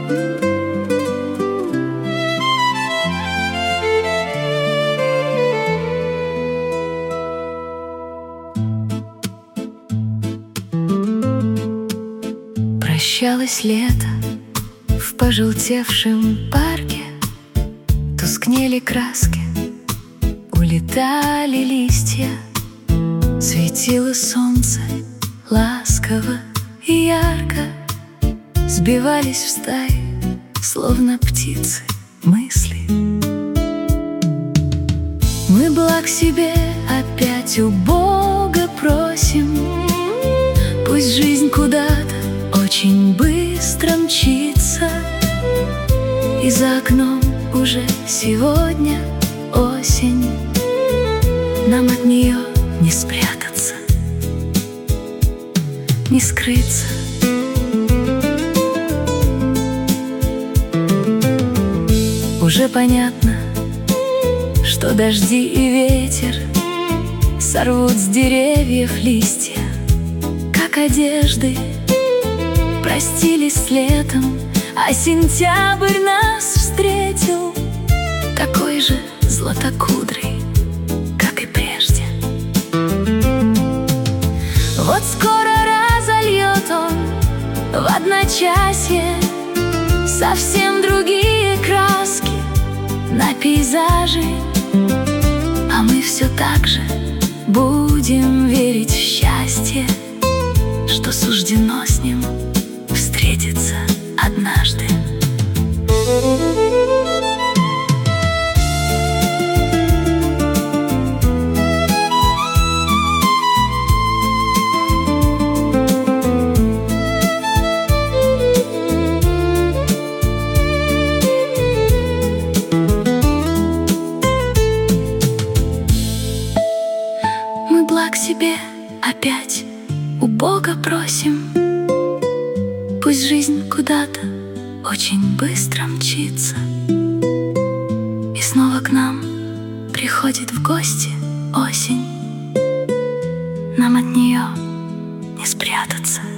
Прощалось лето в пожелтевшем парке, тускнели краски, улетали листья. Светило солнце ласково и ярко, сбивались в стаи, словно птицы, мысли. Мы благ себе опять у Бога просим, пусть жизнь куда-то очень быстро мчится, и за окном уже сегодня осень. Нам от нее не спрятаться, не скрыться. Уже понятно, что дожди и ветер сорвут с деревьев листья, как одежды простились с летом, а сентябрь нас встретил такой же златокудрый, как и прежде. Вот скоро разольет он в одночасье совсем другие краски на пейзажи, а мы все так же будем верить в счастье, что суждено с ним встретиться однажды. Мы благ себе опять у Бога просим, пусть жизнь куда-то очень быстро мчится, и снова к нам приходит в гости осень. Нам от нее не спрятаться.